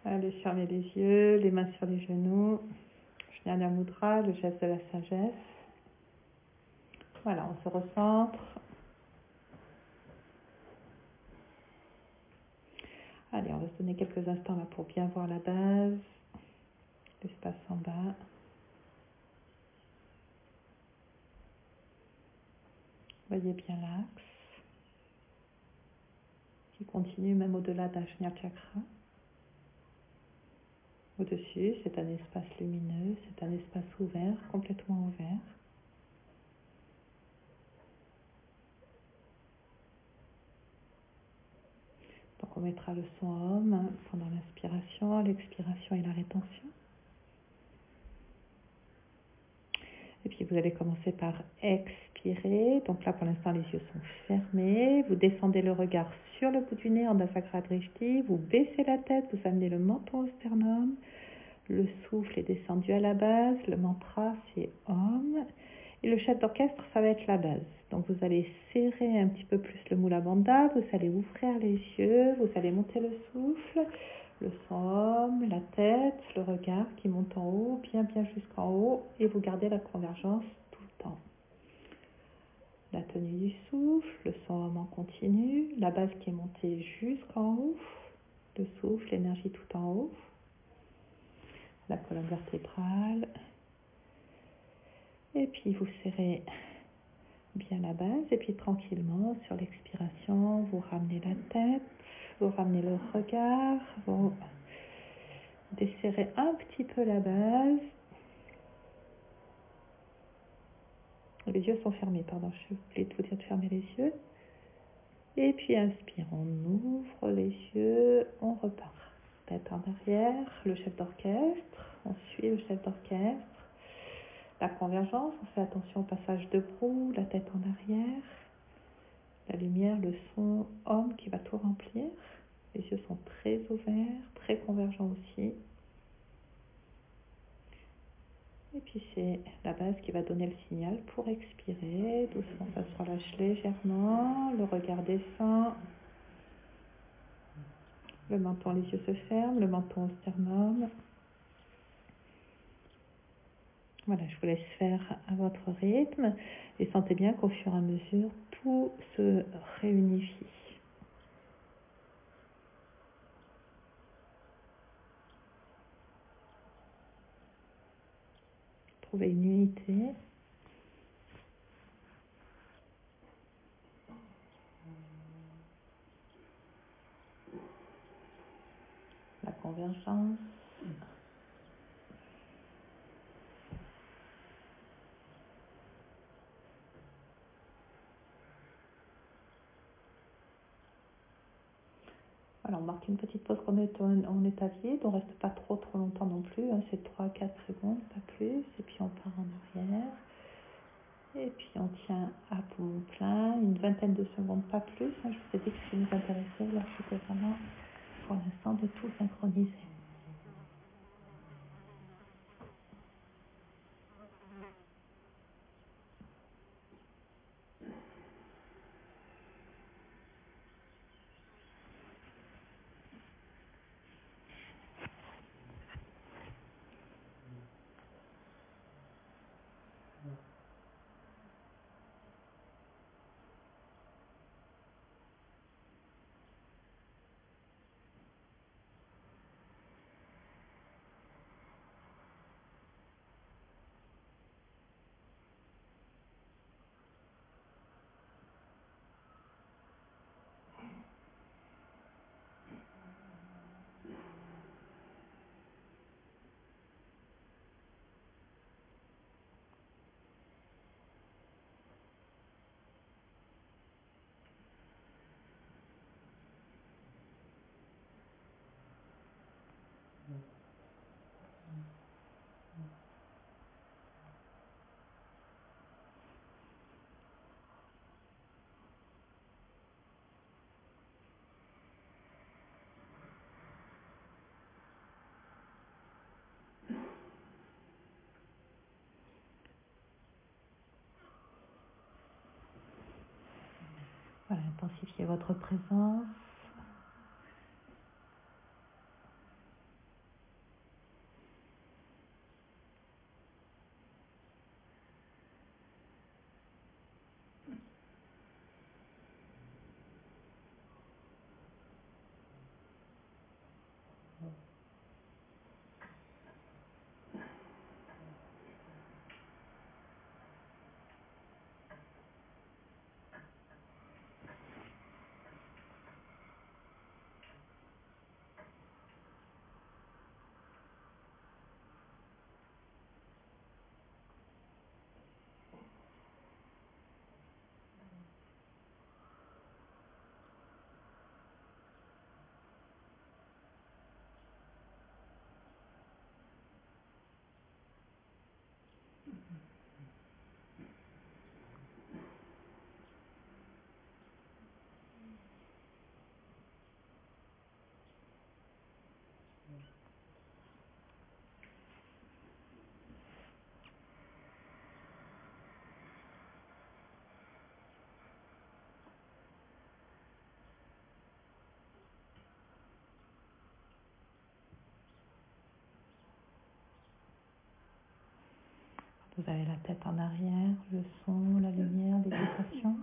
Allez, fermez les yeux, les mains sur les genoux. Jnana Mudra, le geste de la sagesse. Voilà, on se recentre. Allez, on va se donner quelques instants là pour bien voir la base, l'espace en bas. Voyez bien l'axe qui continue même au-delà d'Ajna Chakra. Au-dessus, c'est un espace lumineux, c'est un espace ouvert, complètement ouvert. Donc on mettra le son Om pendant l'inspiration, l'expiration et la rétention. Et puis vous allez commencer par expirer. Donc là pour l'instant les yeux sont fermés. Vous descendez le regard sur le bout du nez en Dasagara Drishti. Vous baissez la tête, vous amenez le menton au sternum. Le souffle est descendu à la base. Le mantra c'est Om. Et le chef d'orchestre ça va être la base. Donc vous allez serrer un petit peu plus le Mula Bandha. Vous allez ouvrir les yeux. Vous allez monter le souffle. Le somme, la tête, le regard qui monte en haut, bien jusqu'en haut, et vous gardez la convergence tout le temps. La tenue du souffle, le somme en continu, la base qui est montée jusqu'en haut, le souffle, l'énergie tout en haut, la colonne vertébrale, et puis vous serrez bien la base, et puis tranquillement, sur l'expiration, vous ramenez la tête, vous ramenez le regard, vous desserrez un petit peu la base. Les yeux sont fermés, pardon, je voulais vous dire de fermer les yeux. Et puis inspire, on ouvre les yeux, on repart. Tête en arrière, le chef d'orchestre, on suit le chef d'orchestre. La convergence, on fait attention au passage de proue, la tête en arrière. La lumière, le son, Om qui va tout remplir. Les yeux sont très ouverts, très convergents aussi. Et puis c'est la base qui va donner le signal pour expirer. Doucement, ça se relâche légèrement. Le regard descend. Le menton, les yeux se ferment. Le menton au sternum. Voilà, je vous laisse faire à votre rythme. Et sentez bien qu'au fur et à mesure, tout se réunifie. Trouvez une unité. La convergence. Voilà, on marque une petite pause qu'on est en état vide. On ne reste pas trop longtemps non plus. C'est 3-4 secondes, pas plus. Et puis on part en arrière. Et puis on tient à poumon plein. Une vingtaine de secondes, pas plus. Je vous ai dit que ce qui nous intéressait, là, c'était vraiment pour l'instant de tout synchroniser. Voilà, intensifiez votre présence. Vous avez la tête en arrière, le son, la lumière, les vibrations.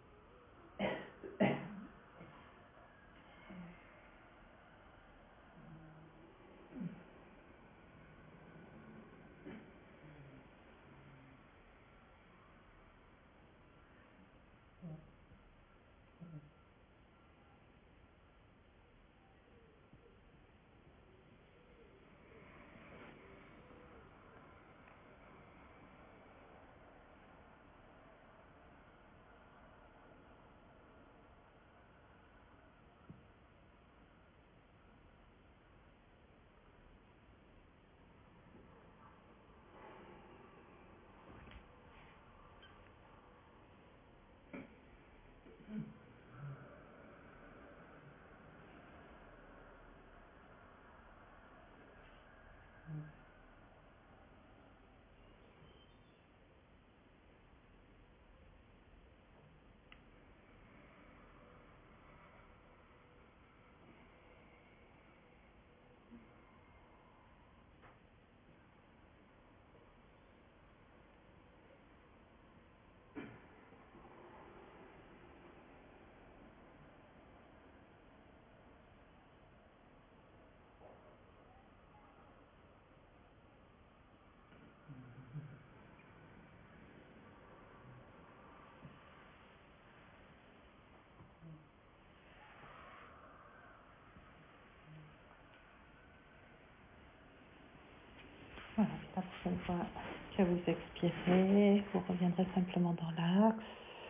Voilà, la prochaine fois que vous expirez, vous reviendrez simplement dans l'axe.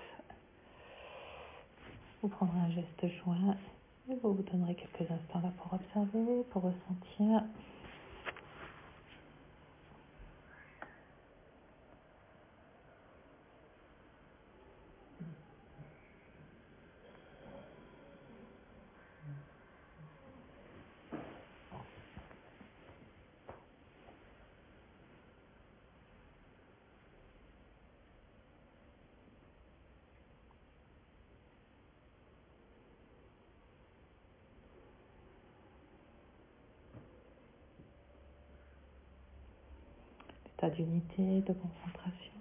Vous prendrez un geste joint et vous vous donnerez quelques instants là pour observer, pour ressentir. État d'unité, de concentration.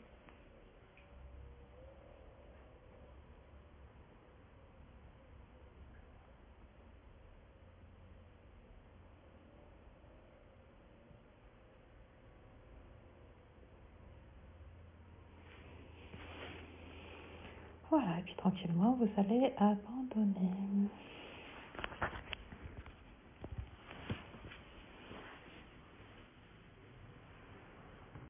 Voilà, et puis tranquillement, vous allez abandonner.